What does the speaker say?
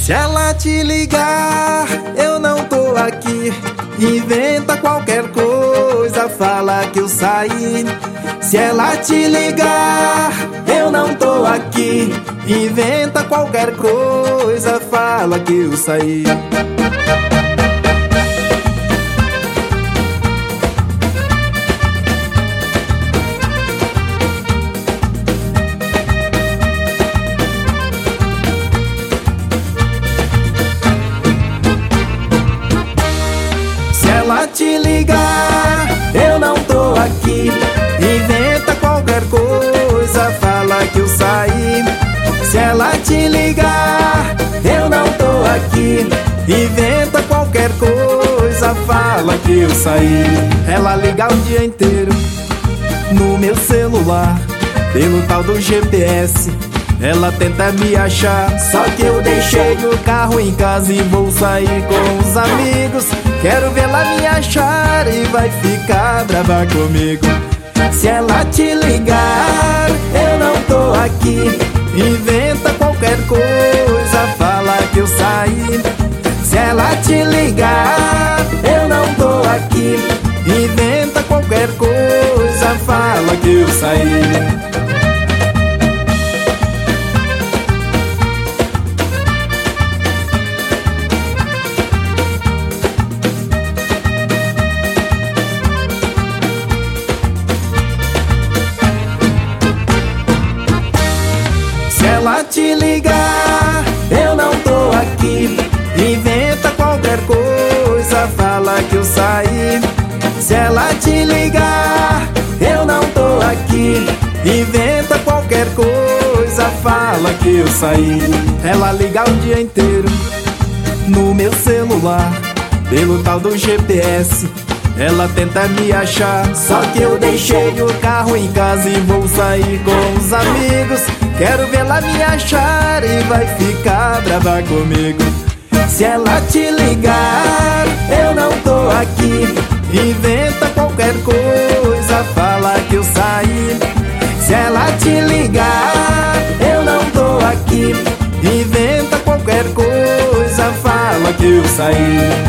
Se ela te ligar, eu não tô aqui. Inventa qualquer coisa, fala que eu saí. Se ela te ligar, eu não tô aqui. Inventa qualquer coisa, fala que eu saí. Se ela te ligar, eu não tô aqui. Inventa qualquer coisa, fala que eu saí. Se ela te ligar, eu não tô aqui. Inventa qualquer coisa, fala que eu saí. Ela liga o dia inteiro no meu celular, pelo tal do GPS. Ela tenta me achar, só que eu deixei o carro em casa e vou sair com os amigos. Quero vê-la me achar e vai ficar brava comigo. Se ela te ligar, eu não tô aqui. Inventa qualquer coisa, fala que eu saí. Se ela te ligar, eu não tô aqui. Inventa qualquer coisa, fala que eu saí. Se ela te ligar, eu não tô aqui. Inventa qualquer coisa, fala que eu saí. Se ela te ligar, eu não tô aqui. Inventa qualquer coisa, fala que eu saí. Ela liga o dia inteiro no meu celular, pelo tal do GPS. Ela tenta me achar, só que eu deixei o carro em casa e vou sair com os amigos. Quero vê-la me achar e vai ficar brava comigo. Se ela te ligar, eu não tô aqui. Inventa qualquer coisa, fala que eu saí. Se ela te ligar, eu não tô aqui. Inventa qualquer coisa, fala que eu saí.